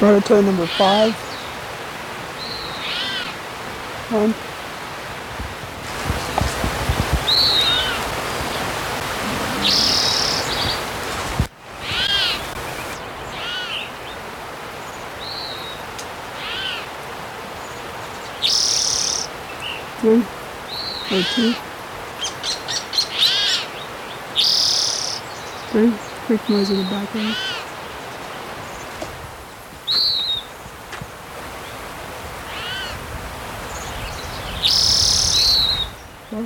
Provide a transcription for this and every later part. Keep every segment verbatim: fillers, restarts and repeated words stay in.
Rotatory number five. One. Three. Or two. Three. Quick noise in the background. Four.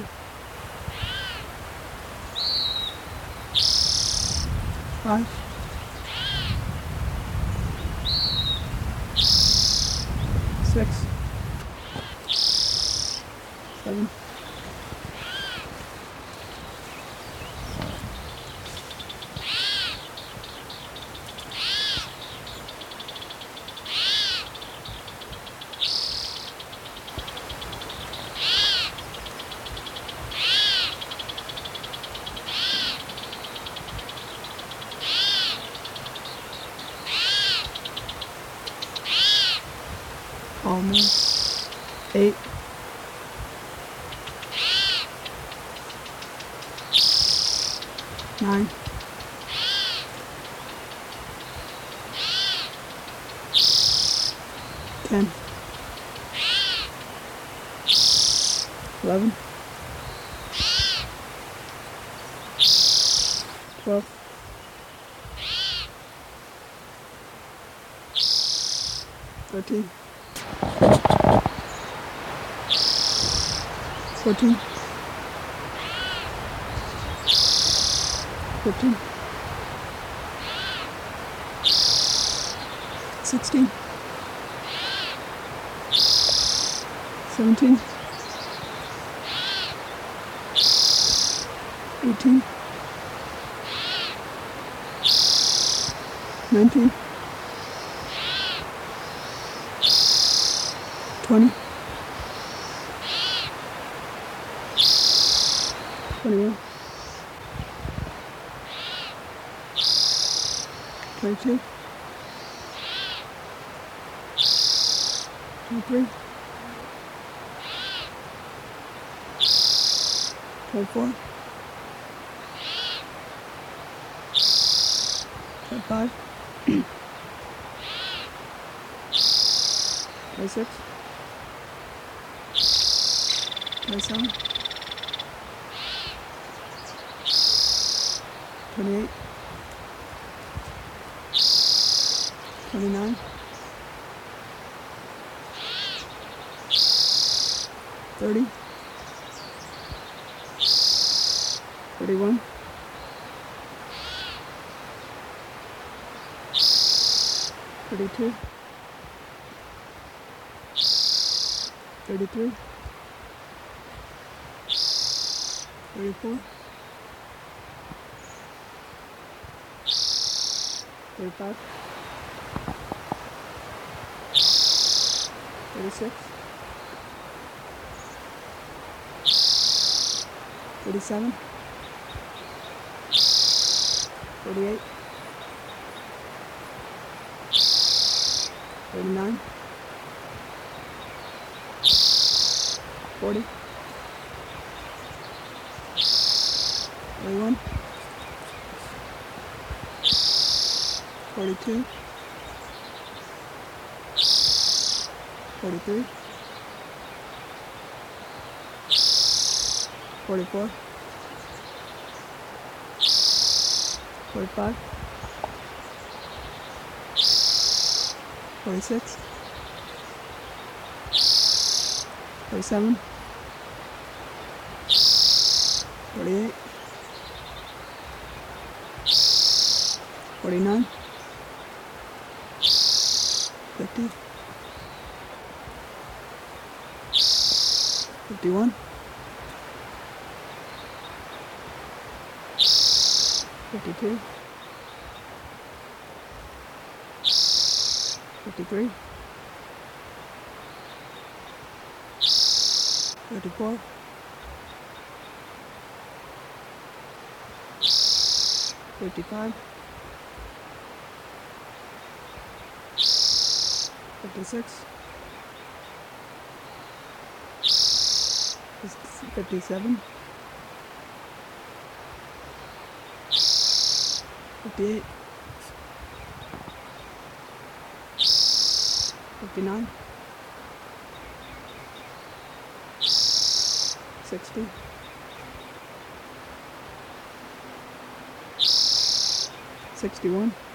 Five. Six. Seven. Almost. Eight. Nine. Ten. Eleven. Twelve. Thirteen. Fourteen. Fifteen. Sixteen. Seventeen. Eighteen. Nineteen. Twenty. Twenty-one. Twenty-two. Twenty-three. Twenty-four. Twenty-five. Twenty-six. Twenty-seven. Twenty-eight. Twenty-nine. Thirty. Thirty-one. Thirty-two. Thirty-three. Thirty-four. Thirty-five. Thirty-six. Thirty-seven. Thirty-eight. Thirty-nine. Forty. Forty-one. Forty-two. Forty-three. Forty-four. Forty-five. Forty-six. Forty-seven. Forty-eight. Forty-nine. Fifty. Fifty-one. Fifty-two. Fifty-three. Fifty-four. Fifty-five. fifty-six, fifty-seven, fifty-eight, fifty-nine, sixty, sixty-one,